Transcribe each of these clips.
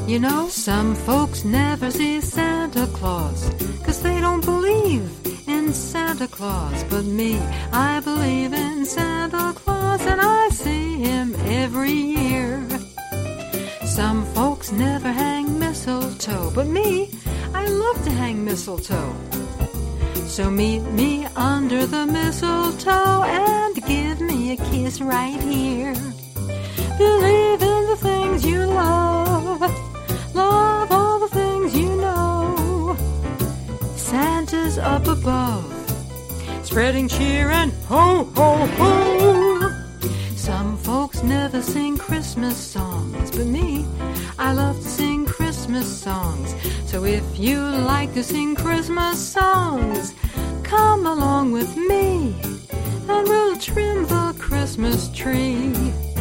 You know, some folks never see Santa Claus 'cause they don't believe in Santa Claus. But me, I believe in Santa Claus, and I see him every year. Some folks never hang mistletoe, but me, I love to hang mistletoe. So meet me under the mistletoe and give me a kiss right here. Believe in the things you love, love all the things you know. Santa's up above, spreading cheer and ho, ho, ho. Some folks never sing Christmas songs, but me, I love to sing Christmas songs. So if you like to sing Christmas songs, come along with me, and we'll trim the Christmas tree.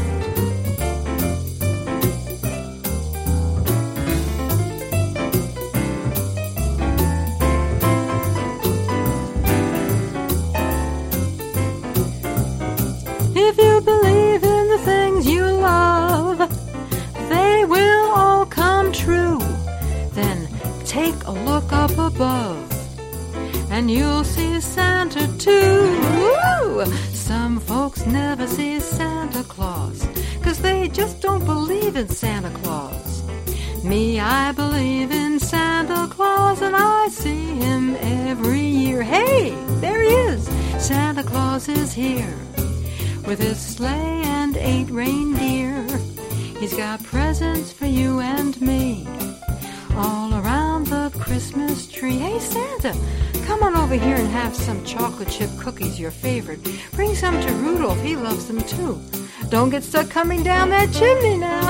If you believe in the things you love, they will all come true. Then take a look up above, and you'll see Santa too. Woo! Some folks never see Santa Claus 'cause they just don't believe in Santa Claus. Me, I believe in Santa Claus, and I see him every year. Hey, there he is! Santa Claus is here with his sleigh and 8 reindeer. He's got presents for you and me all around the Christmas tree. Hey, Santa, come on over here and have some chocolate chip cookies, your favorite. Bring some to Rudolph, he loves them too. Don't get stuck coming down that chimney now.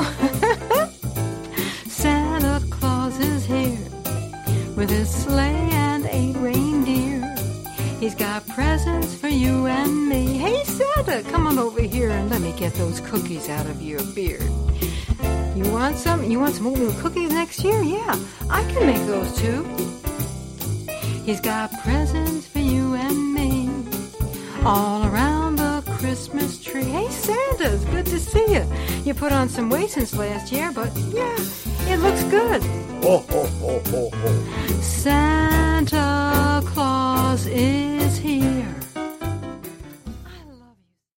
Santa Claus is here with his sleigh and 8 reindeer. He's got presents for you and me. Hey, Santa, come on over here and let me get those cookies out of your beard. You want some? You want some oatmeal cookies next year? Yeah, I can make those too. He's got presents for you and me all around the Christmas tree. Hey, Santa, it's good to see you. You put on some weight since last year, but yeah, it looks good. Ho, ho, ho, ho, ho. Santa Claus is here